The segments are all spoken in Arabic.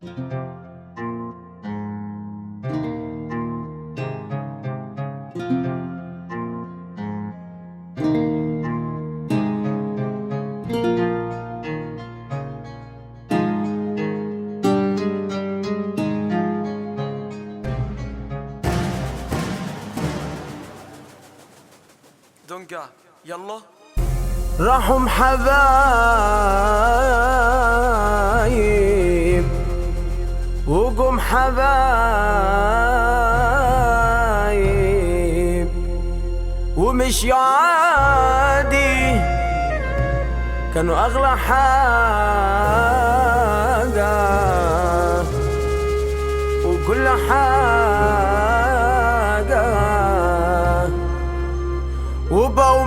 دونجا يلا. راحوا حبايب وقوم حبايب ومش عادي، كانوا أغلى حاجة وكل حاجة، وبقوا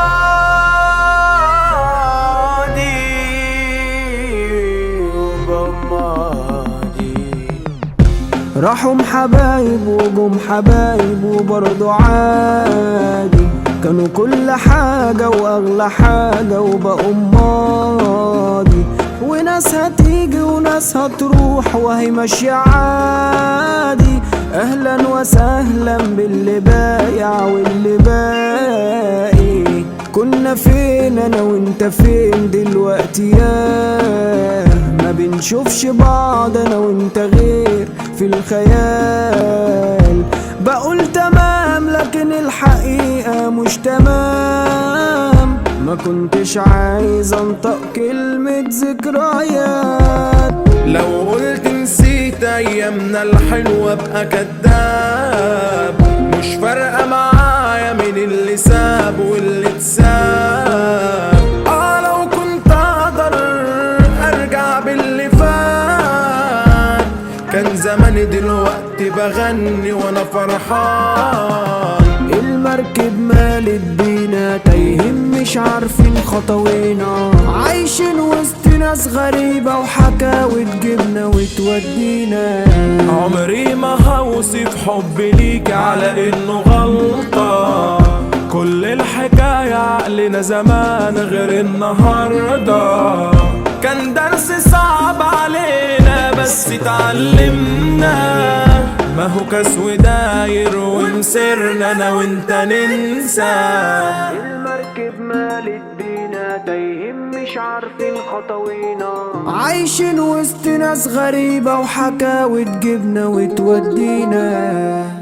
راحوا حبايب وجم حبايب وبرضه عادي، كانوا كل حاجة وأغلى حاجة وبقوا ماضي، وناس هتيجي وناس هتروح وهي ماشية عادي. أهلا وسهلا باللي بايع واللي باقي، كنا فين أنا وإنت فين دلوقتي؟ ياه ما بنشوفش بعض أنا وإنت غير في الخيال. بقول تمام لكن الحقيقة مش تمام، ما كنتش عايز انطق كلمة ذكريات. لو قلت نسيت ايامنا الحلوة ابقى كداب، مش فارقة معايا مين اللي ساب واللي اتساب. لو كنت اقدر ارجع باللي فات، كان زماني دلوقتي بغني وانا فرحان. المركب مالت بينا تايهين مش عارفين خطوينا، عايشين وسط ناس غريبة وحكاوي تجيبنا وتودينا. عمري ما هوصف حبي ليك على انه غلطة، كل الحكاية عقلنا زمان غير النهاردة. كان درس صعب علينا بس اتعلمنا، ما هو كاس وداير ومسرنا انا وانت ننسى. المركب مالت بينا تايهين مش عارفين خطوينا، عايشين وسط ناس غريبة وحكاوي تجيبنا وتودينا.